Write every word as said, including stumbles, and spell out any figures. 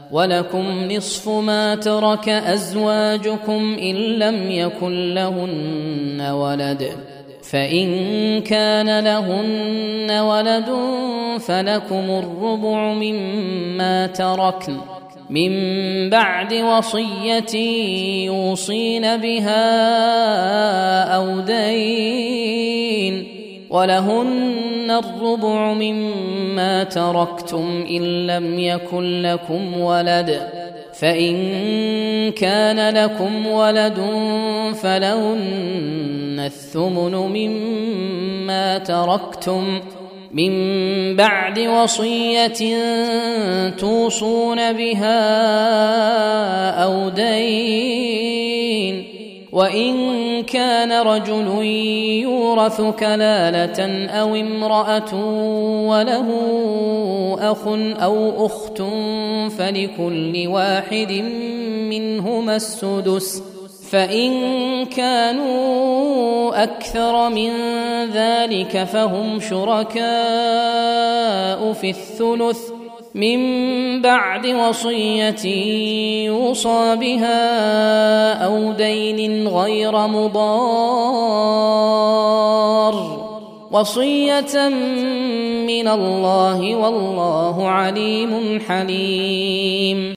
ولكم نصف ما ترك أزواجكم إن لم يكن لهن ولد، فإن كان لهن ولد فلكم الربع مما تركن من بعد وصية يوصين بها أو دين، ولهن الربع مما تركتم إن لم يكن لكم ولد، فإن كان لكم ولد فلهن الثمن مما تركتم من بعد وصية توصون بها أو دين، وإن كان رجل يورث كلالة أو امرأة وله أخ أو أخت فلكل واحد منهما السدس، فإن كانوا أكثر من ذلك فهم شركاء في الثلث من بعد وصية يوصى بها أو دين غير مضار، وصية من الله والله عليم حليم.